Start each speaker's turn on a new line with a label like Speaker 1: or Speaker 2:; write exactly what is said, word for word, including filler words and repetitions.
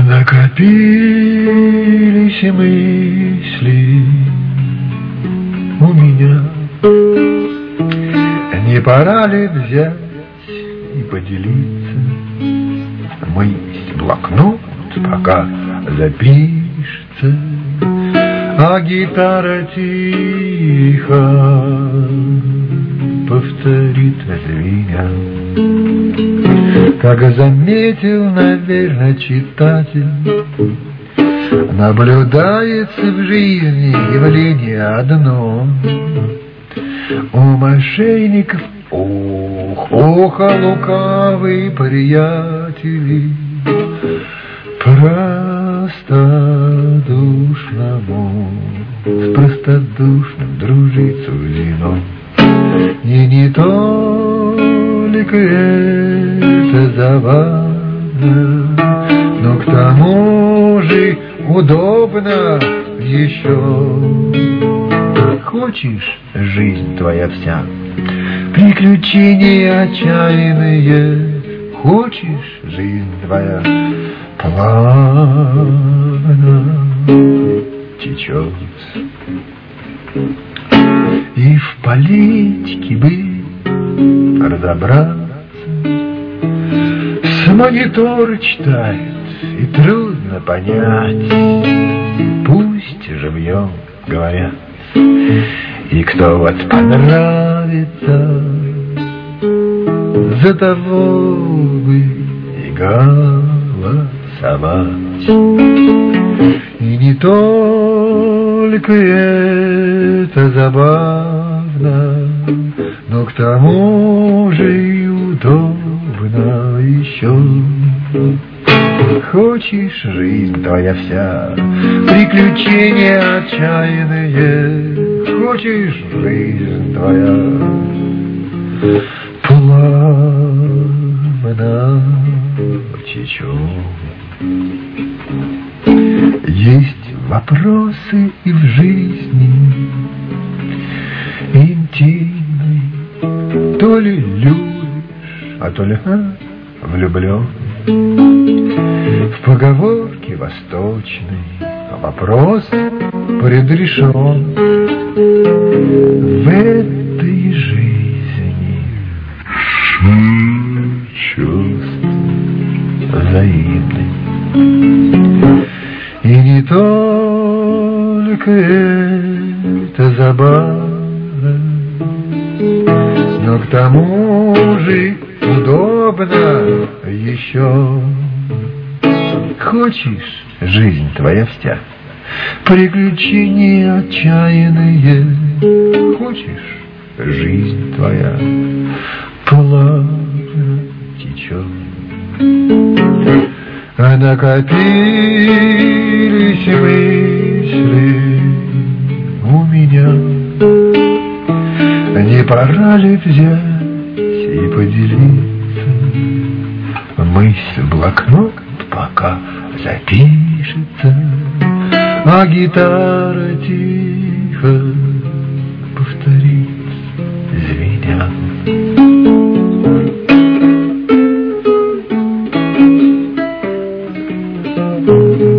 Speaker 1: Накопились мысли у меня, не пора ли взять и поделиться? Мысль, блокнот пока запишется, а гитара тихо повторит звеня. Как заметил, наверное, читатель, наблюдается в жизни явление одно. У мошенников, ох, ох, а лукавые приятели, простодушному с простодушным дружить суждено. И не только это забавно, но к тому же удобно еще. Хочешь, жизнь твоя вся приключения отчаянные, хочешь, жизнь твоя плавно течет. И в политике бы разобраться, с монитора читают, и трудно понять, пусть живьем говорят. И кто вот понравится, за того бы и голосовать. И не только это забавно, но к тому же и удобно еще. Хочешь, жизнь твоя вся приключения отчаянные, хочешь, жизнь твоя плавно течет. Есть вопросы и в жизни интимной, то ли любишь, а то ли а, влюблен. В поговорке восточной вопрос предрешен. В этой жизни чувств взаимны. И не только это забавно, но к тому же удобно еще. Хочешь, жизнь твоя вся приключения отчаянные, хочешь, жизнь твоя плавно течет. А накопились мысли у меня, не пора ли взять и поделиться? Мысль в блокнот пока запишется, а гитара тихо повторит звеня. Thank you.